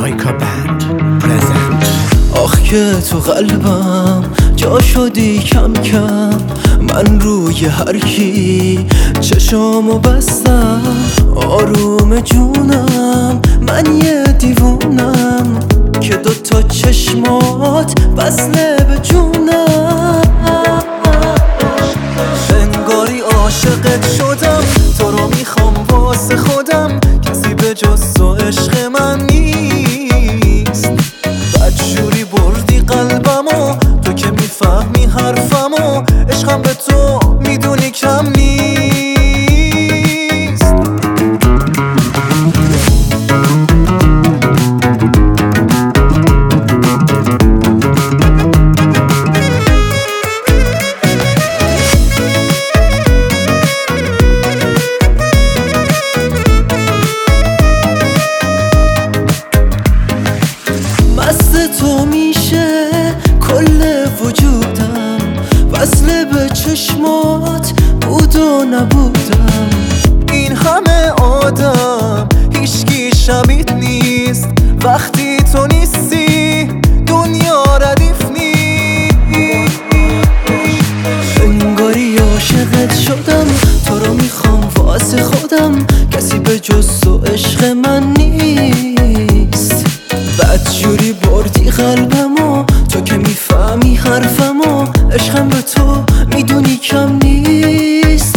Laika Band present. آخ که تو قلبم جا شدی کم کم، من روی هر کی چشامو بستم. آروم جونم من یه دیوونم که دوتا چشمات وصله به جونم. انگاری عاشقت شدم، تو رو میخوام واسه خودم، کسی به جز تو عشق من نیست. بدجوری بردی قلبمو، تو که میفهمی حرفمو، عشقم به تو میدونی کم نیست. مست تو میشه کل وجودم، وصل به چشمات بود و نبودم. این همه آدم هیچکی شبیت نیست، وقتی تو نیستی دنیا ردیف نیست. انگاری عاشقت شدم، تو رو میخوام واسه خودم، کسی به جز تو عشق من نیست. بدجوری بردی قلبمو، تو که میفهمی حرفمو، عشقم به تو میدونی کم نیست.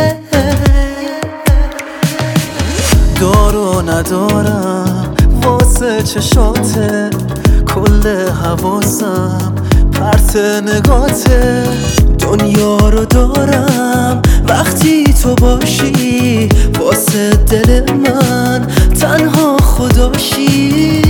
دارو ندارم واسه چشاته، کل حواسم پرت نگاته. دنیا رو دارم وقتی تو باشی، واسه دل من تنها خداشی.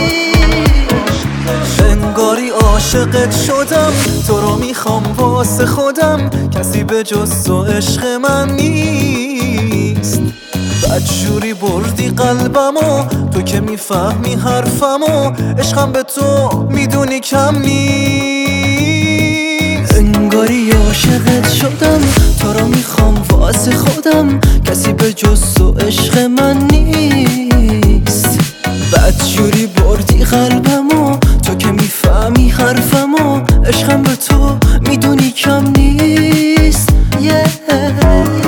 انگاری عاشقت شدم، تو رو میخوام واسه خودم، کسی به جز تو عشق من نیست. بدجوری بردی قلبمو، تو که میفهمی حرفمو، عشقم به تو میدونی کم نیست. انگاری عاشقت شدم، تو رو میخوام واسه خودم، کسی به جز تو عشق من نیست. بدجوری بردی قلبمو، تو که میفهمی حرفمو، عشقم به تو میدونی کم نیست.